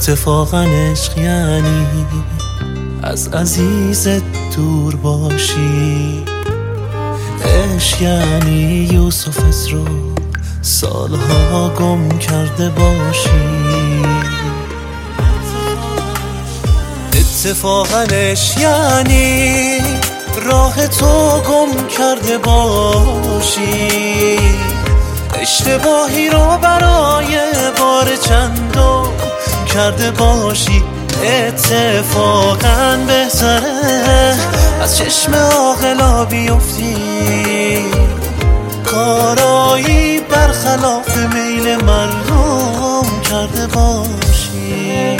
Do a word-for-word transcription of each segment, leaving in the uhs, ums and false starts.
اتفاقا عشق یعنی از عزیزت دور باشی، عشق یعنی یوسفت رو سالها گم کرده باشی. اتفاقا عشق یعنی راه تو گم کرده باشی، اشتباهی رو برای بار چندم کرده باشی. اتفاقا بهتره از چشم عاقلا بیفتی، کارایی برخلاف میل مردم کرده باشی.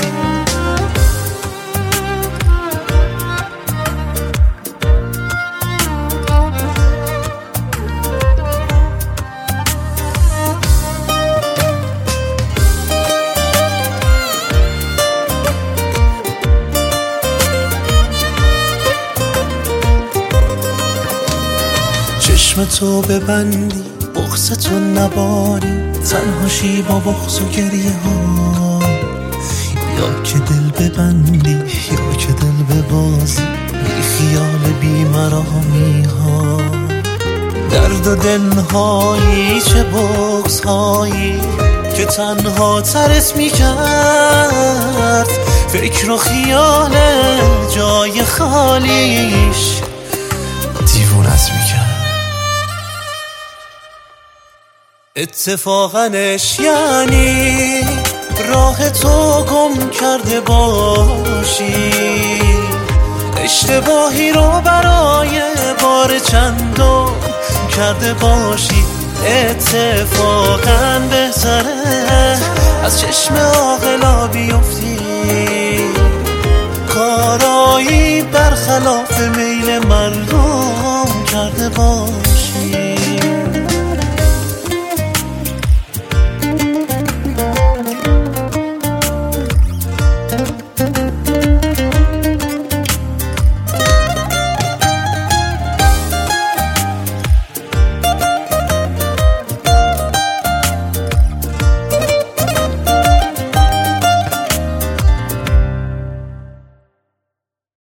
چشم تو ببندی بغض تو نباری، تنهاشی با بغض و گریه ها، یا که دل ببندی یا که دل ببازی بی خیال بی مرامی ها. درد و دلهایی چه بغض هایی که تنها ترس می کرد، فکر و خیال جای خالیش دیوونت می کرد. اتفاقا عشق یعنی راه تو گم کرده باشی، اشتباهی رو برای بار چندم کرده باشی. اتفاقا بهتره از چشم عاقلا بیفتی، کارایی برخلاف میل مردم کرده باشی.